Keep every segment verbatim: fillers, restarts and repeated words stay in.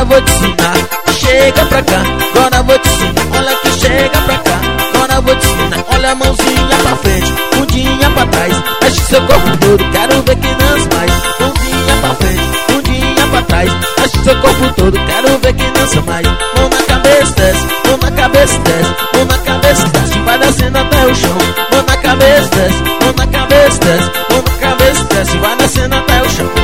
vou te ensinar. Chega pra cá, agora vou te ensinar. Olha que chega pra cá, agora vou te ensinar. Olha a mãozinha pra frente, bundinha pra trás. Mexe seu corpo todo, quero ver quem dança mais. Mãozinha pra frente, bundinha pra trás. Mexe seu corpo todo, quero ver quem dança mais. Mão na cabeça, desce, mão na cabeça, desce. Mão na cabeça, desce, vai descendo até o chão. Mão na cabeça, desce, mão na cabeça, desce. Mão na cabeça, desce, vai descendo até o chão.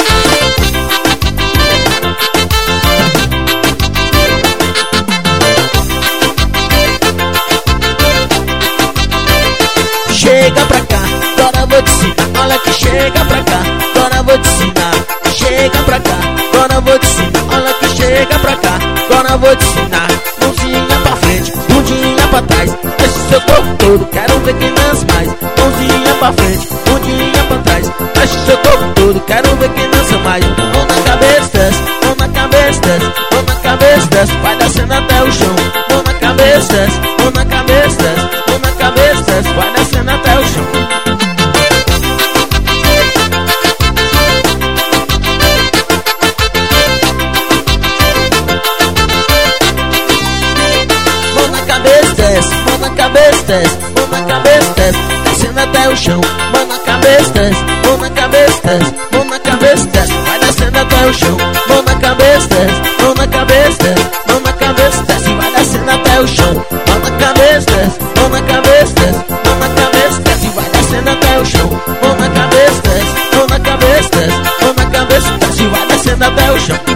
Chega pra cá, agora vou te ensinar. Olha que chega pra cá, agora vou te ensinar. Chega pra cá, agora vou te ensinar. Olha que chega pra cá, agora vou te ensinar. Mãozinha pra frente, bundinha pra trás. Mexe seu corpo todo, quero ver quem dança mais. Mãozinha pra frente, bundinha pra trás. Mexe seu corpo todo, quero ver quem dança mais. Mão na cabeça, desce, mão na cabeça, desce. Mão na cabeça, desce, vai descendo até o chão. Mão na cabeça, desce, mão na cabeça, desce. Mão na cabeça, desce, vai descendo até o chão. Mão na cabeça, desce, mão na cabeça, desce. Mão na cabeça, desce, descendo até o chão. Mão na cabeça, desce, mão na cabeça, desce. Mão na cabeça, desce, vai descendo até o chão. Mão na cabeça, desce, mão na cabeça, desce. Mão na cabeça, desce, vai descendo até o chão. Mão na cabeça, desce, mão na cabeça, desce. Mão na cabeça, desce, vai descendo até o chão. Mão na cabeça, desce, mão na cabeça, desce. Mão na cabeça, desce, vai descendo até o chão.